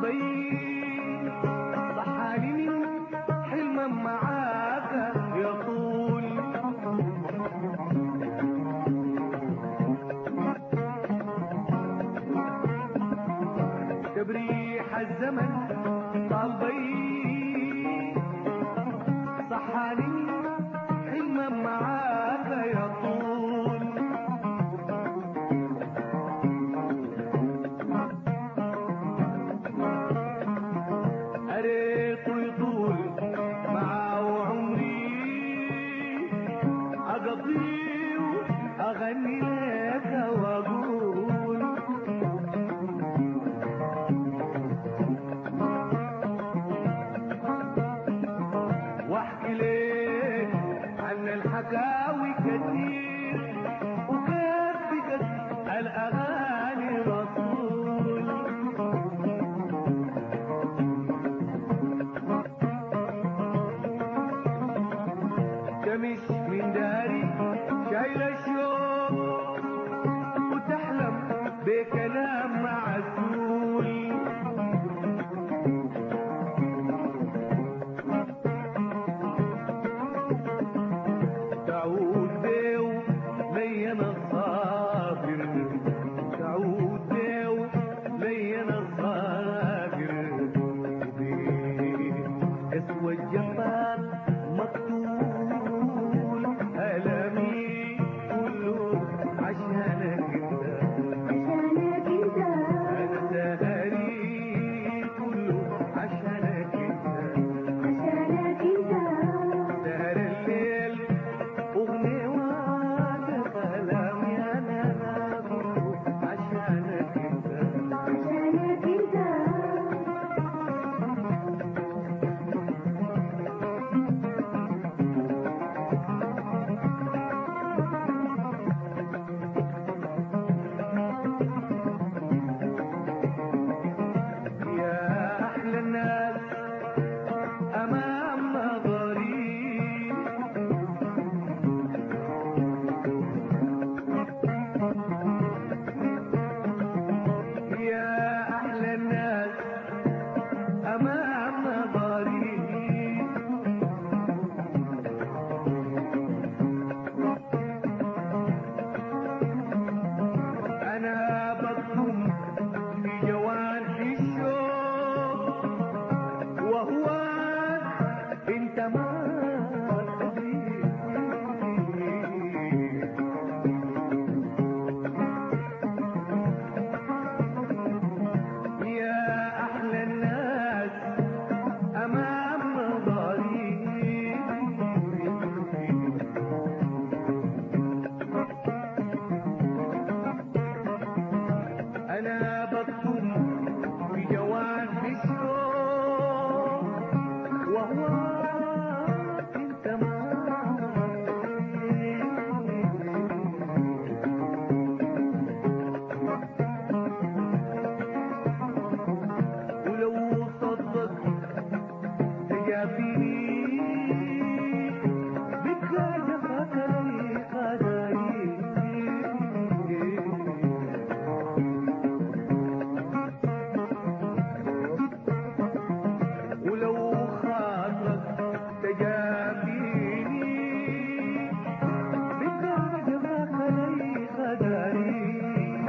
طالبين صحاني من حلما معاك يطول. تبريح الزمن طالبين صحاني حلما معاك يطول. أريق ويطول معاه عمري أقضيه أغني لك وأقول واحكي لك عن الحكاوي كتير وكيف بقت الأغاني رسول. تمش من داري شايل الشوق وتحلم بكلام معسول. تعود بيو لين الصابر تعود بيو لين الصابر اسوى الجبال مقتول. ألمي كله عشانك انت انا سهري كله عشانك انت سهر الليل اغني وانا كلامي انا كله عشانك انت أنا بكتم في جوانح الشوق وهو انت ما تدري. يا أحلى الناس أمام نظري أنا بكتم في جوانح الشوق وهو انت ما ولو صدق تجافيني بتلاقى لي قدري. ولو خاطرك تجافيني بتلاقى لي قدري.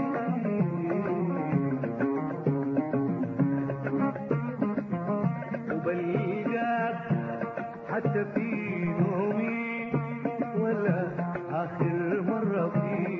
وبلقاك حتى في نومي ولا آخر مرة في